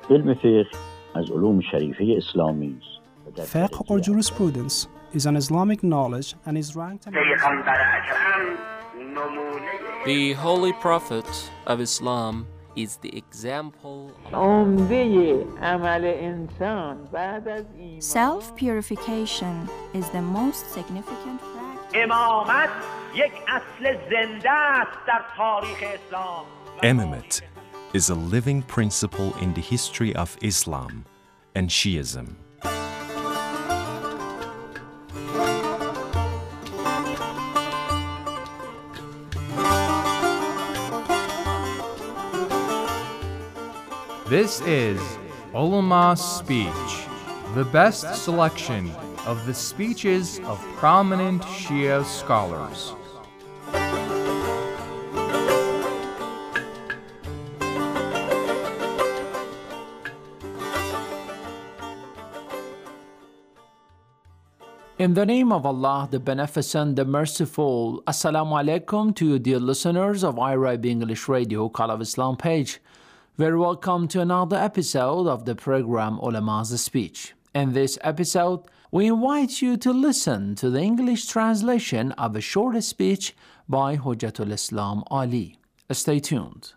علم فقه از علوم شریفه اسلامی است. Fiqh or jurisprudence is an Islamic knowledge and is ranked among The Holy Prophet of Islam is the example. Self-purification is the most significant practice. Imamate is a living principle in the history of Islam and Shiism. This is Ulama Speech, the best selection of the speeches of prominent Shia scholars. In the name of Allah, the Beneficent, the Merciful, Assalamu alaikum to you, dear listeners of IRIB English Radio Call of Islam page. Very welcome to another episode of the program Ulama's Speech. In this episode, we invite you to listen to the English translation of a short speech by Hujjatul Islam Ali. Stay tuned.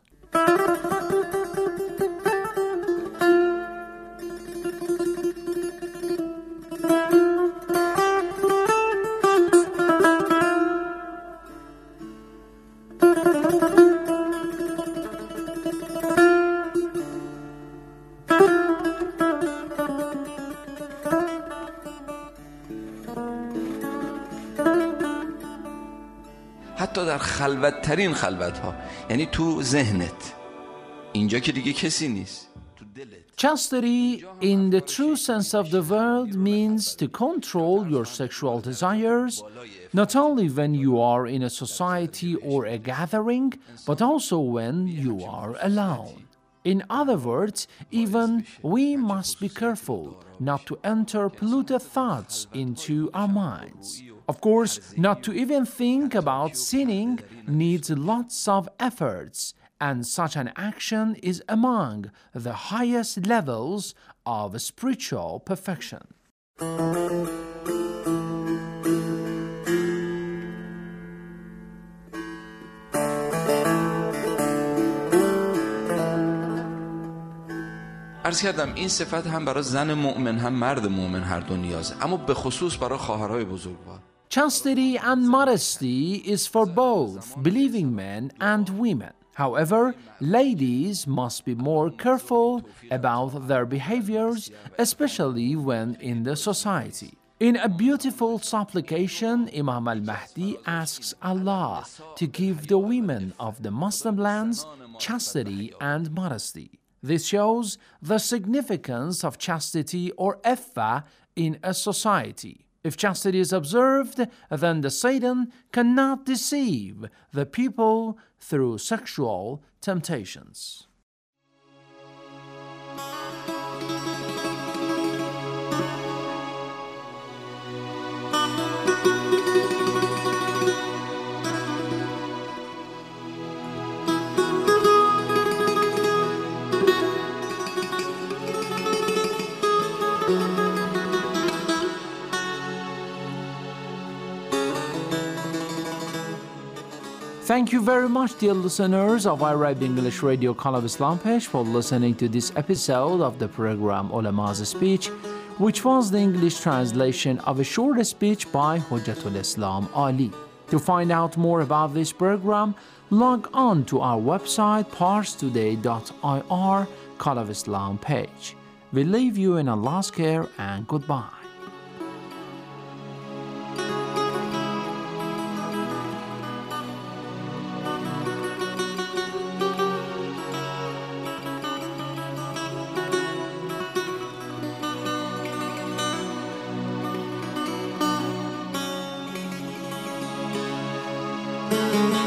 حتی در خلوت ترین خلوت ها، یعنی تو ذهنت، اینجا که دیگه کسی نیست، تو دلت. Chastity, in the true sense of the word, means to control your sexual desires, not only when you are in a society or a gathering, but also when you are alone. In other words, even we must be careful not to enter polluted thoughts into our minds. Of course, not to even think about sinning needs lots of efforts, and such an action is among the highest levels of spiritual perfection. عرض کردم این صفت هم برای زن مؤمن هم مرد مؤمن هر دو نیازه، اما به خصوص برای خواهرای بزرگوار. Chastity and modesty is for both believing men and women. However, ladies must be more careful about their behaviors, especially when in the society. In a beautiful supplication, Imam al-Mahdi asks Allah to give the women of the Muslim lands chastity and modesty. This shows the significance of chastity or iffa in a society. If chastity is observed, then the Satan cannot deceive the people through sexual temptations. Thank you very much, dear listeners of IRIB English Radio Call of Islam page, for listening to this episode of the program Ulama's Speech, which was the English translation of a short speech by Hujjatul Islam Ali. To find out more about this program, log on to our website parstoday.ir Call of Islam page. We leave you in Allah's care and goodbye. Thank you.